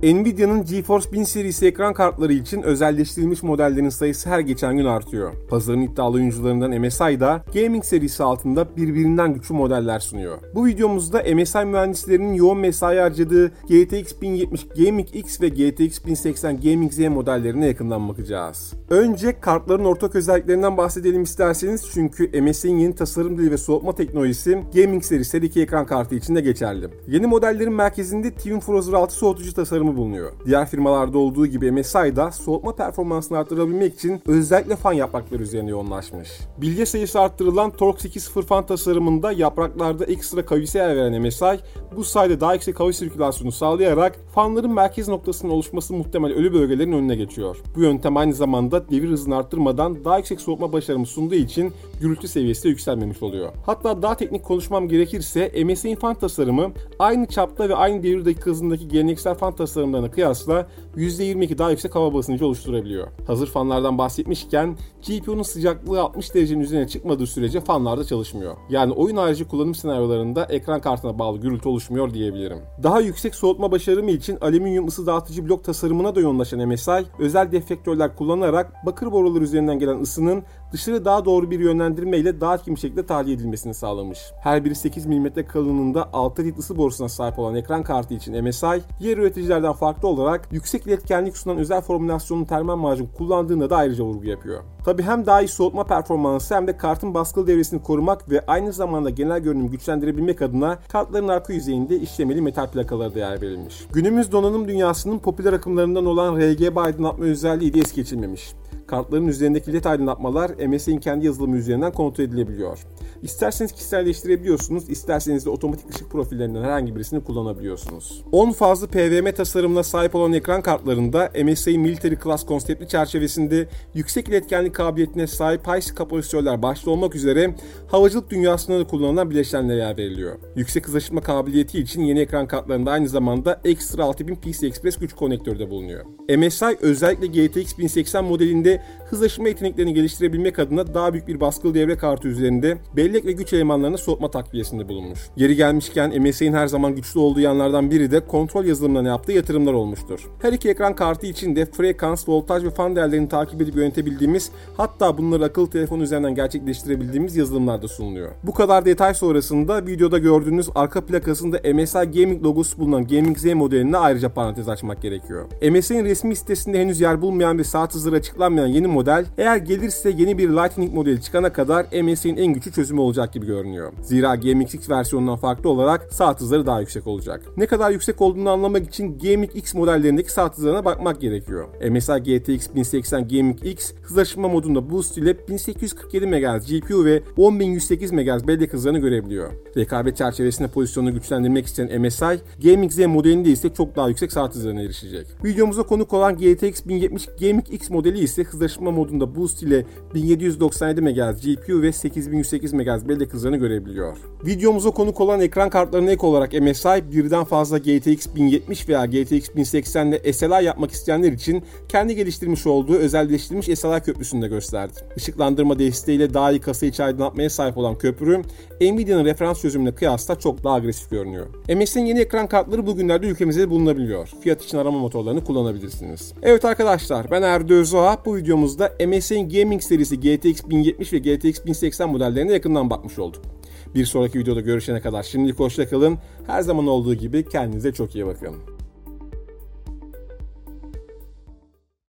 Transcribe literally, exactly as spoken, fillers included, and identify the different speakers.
Speaker 1: Nvidia'nın GeForce bin serisi ekran kartları için özelleştirilmiş modellerin sayısı her geçen gün artıyor. Pazarın iddialı oyuncularından M S I da gaming serisi altında birbirinden güçlü modeller sunuyor. Bu videomuzda M S I mühendislerinin yoğun mesai harcadığı G T X bin yetmiş Gaming X ve G T X bin seksen Gaming Z modellerine yakından bakacağız. Önce kartların ortak özelliklerinden bahsedelim isterseniz, çünkü M S I'nin yeni tasarım dili ve soğutma teknolojisi Gaming serisi iki ekran kartı için de geçerli. Yeni modellerin merkezinde Twin Frozer altı soğutucu tasarımı bulunuyor. Diğer firmalarda olduğu gibi M S I da soğutma performansını arttırabilmek için özellikle fan yaprakları üzerine yoğunlaşmış. Bilye sayısı arttırılan Torx iki nokta sıfır fan tasarımında yapraklarda ekstra kavise yer veren M S I, bu sayede daha yüksek hava sirkülasyonu sağlayarak fanların merkez noktasının oluşması muhtemel ölü bölgelerin önüne geçiyor. Bu yöntem aynı zamanda devir hızını arttırmadan daha yüksek soğutma başarımı sunduğu için gürültü seviyesi de yükselmemiş oluyor. Hatta daha teknik konuşmam gerekirse M S I'nin fan tasarımı aynı çapta ve aynı devir dakika hızındaki geleneksel fan tasarımlarına kıyasla yüzde yirmi iki daha yüksek hava basıncı oluşturabiliyor. Hazır fanlardan bahsetmişken G P U'nun sıcaklığı altmış derecenin üzerine çıkmadığı sürece fanlar da çalışmıyor. Yani oyun harici kullanım senaryolarında ekran kartına bağlı gürültü oluşmuyor diyebilirim. Daha yüksek soğutma başarımı için alüminyum ısı dağıtıcı blok tasarımına da yoğunlaşan M S I, özel deflektörler kullanarak bakır borular üzerinden gelen ısının dışarı daha doğru bir yönlendirmeyle daha etkin bir şekilde tahliye edilmesini sağlamış. Her biri sekiz milimetre kalınlığında altı adet ısı borusuna sahip olan ekran kartı için M S I, diğer üreticilerden farklı olarak yüksek iletkenlik sunan özel formülasyonlu termal macun kullandığında da ayrıca vurgu yapıyor. Tabi hem daha iyi soğutma performansı hem de kartın baskılı devresini korumak ve aynı zamanda genel görünümü güçlendirebilmek adına kartların arka yüzeyinde işlemeli metal plakalara da yer verilmiş. Günümüz donanım dünyasının popüler akımlarından olan R G B aydınlatma özelliği de es geçilmemiş. Kartların üzerindeki led aydınlatmalar M S I'nin kendi yazılımı üzerinden kontrol edilebiliyor. İsterseniz kişiselleştirebiliyorsunuz, isterseniz de otomatik ışık profillerinden herhangi birisini kullanabiliyorsunuz. on fazlı P V M tasarımına sahip olan ekran kartlarında M S I Military Class konseptli çerçevesinde yüksek iletkenlik kabiliyetine sahip high kapasitörler başta olmak üzere havacılık dünyasında da kullanılan bileşenlere yer veriliyor. Yüksek hız aşırtma kabiliyeti için yeni ekran kartlarında aynı zamanda ekstra altı bin P C I Express güç konnektörü de bulunuyor. M S I özellikle G T X bin seksen modelinde hız aşırma yeteneklerini geliştirebilmek adına daha büyük bir baskılı devre kartı üzerinde bellek ve güç elemanlarına soğutma takviyesinde bulunmuş. Yeri gelmişken M S I'nin her zaman güçlü olduğu yanlardan biri de kontrol yazılımlarına yaptığı yatırımlar olmuştur. Her iki ekran kartı için de frekans, voltaj ve fan değerlerini takip edip yönetebildiğimiz, hatta bunları akıllı telefon üzerinden gerçekleştirebildiğimiz yazılımlar da sunuluyor. Bu kadar detay sonrasında videoda gördüğünüz arka plakasında M S I Gaming logosu bulunan Gaming Z modeline ayrıca parantez açmak gerekiyor. M S I'nin resmi sitesinde henüz yer bulmayan ve saat hızları açıklanmayan yeni model, eğer gelirse yeni bir Lightning modeli çıkana kadar M S I'nin en güçlü çözümü olacak gibi görünüyor. Zira Gaming X versiyonundan farklı olarak saat hızları daha yüksek olacak. Ne kadar yüksek olduğunu anlamak için Gaming X modellerindeki saat hızlarına bakmak gerekiyor. M S I G T X bin seksen Gaming X hız aşırma modunda boost ile bin sekiz yüz kırk yedi megahertz G P U ve on bin yüz sekiz megahertz bellek hızlarını görebiliyor. Rekabet çerçevesinde pozisyonunu güçlendirmek isteyen M S I, Gaming Z modelinde ise çok daha yüksek saat hızlarına erişecek. Videomuza konuk olan G T X bin yetmiş Gaming X modeli ise hız aşırma modunda boost ile bin yedi yüz doksan yedi megahertz G P U ve sekiz bin yüz sekiz megahertz bellek hızlarını görebiliyor. Videomuza konuk olan ekran kartlarına ek olarak M S I, birden fazla G T X bin yetmiş veya G T X bin seksen ile S L I yapmak isteyenler için kendi geliştirmiş olduğu özelleştirilmiş S L I köprüsünü de gösterdi. Işıklandırma desteğiyle daha iyi kasa içi aydınlatmaya sahip olan köprü, Nvidia'nın referans çözümüne kıyasla çok daha agresif görünüyor. M S I'nin yeni ekran kartları bugünlerde ülkemizde bulunabiliyor. Fiyat için arama motorlarını kullanabilirsiniz. Evet arkadaşlar, ben Erdi Özoğa. Bu videomuzda M S I'nin Gaming serisi G T X bin yetmiş ve G T X bin seksen modellerine yakından bakmış olduk. Bir sonraki videoda görüşene kadar şimdilik hoşça kalın. Her zaman olduğu gibi kendinize çok iyi bakın.